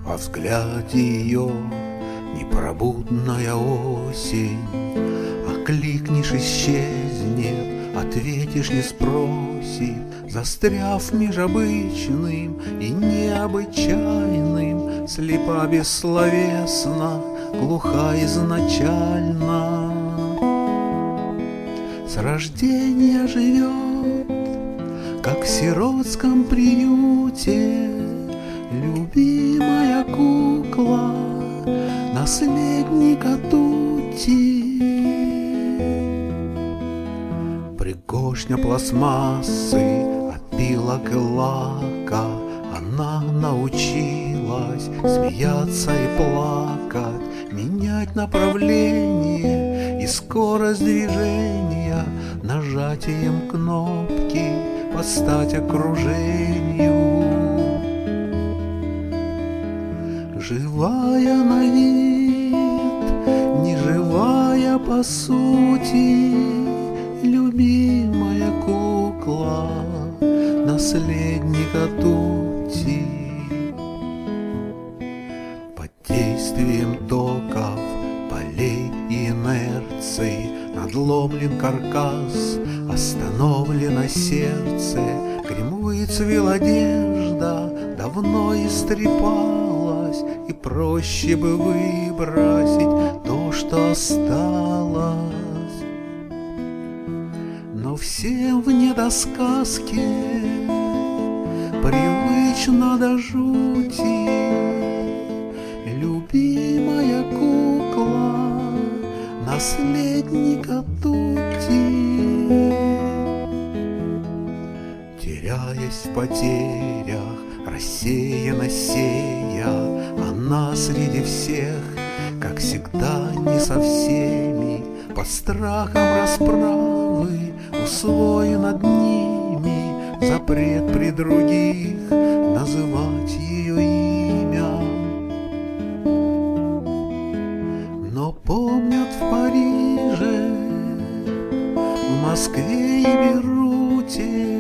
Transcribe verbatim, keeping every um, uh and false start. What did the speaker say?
Во взгляде ее непробудная осень. Окликнешь — исчезнет, ответишь — не спросит, застряв меж обычным и необычайным, слепа бессловесна, глуха изначально. С рождения живет, как в сиротском приюте, любимая кукла наследника Тути. Пригоршня пластмассы, опилок и лака, она научилась смеяться и плакать, менять направление и скорость движения, нажатием кнопки под стать окружению. Живая на вид, неживая по сути, любимая кукла наследника Тути. Под действием токов, полей и инерций надломлен каркас, остановлено сердце, грим выцвел, одежда давно истрепалась, и проще бы выбросить то, что осталось. Но всем в недосказке привычно до жути любимая кукла наследника Тути. Теряясь в потерях, рассеянно сея, она среди всех, как всегда, не со всеми, под страхом расправы усвоен над ними запрет при других называть ее имя. Но помнят в Париже, в Москве и Бейруте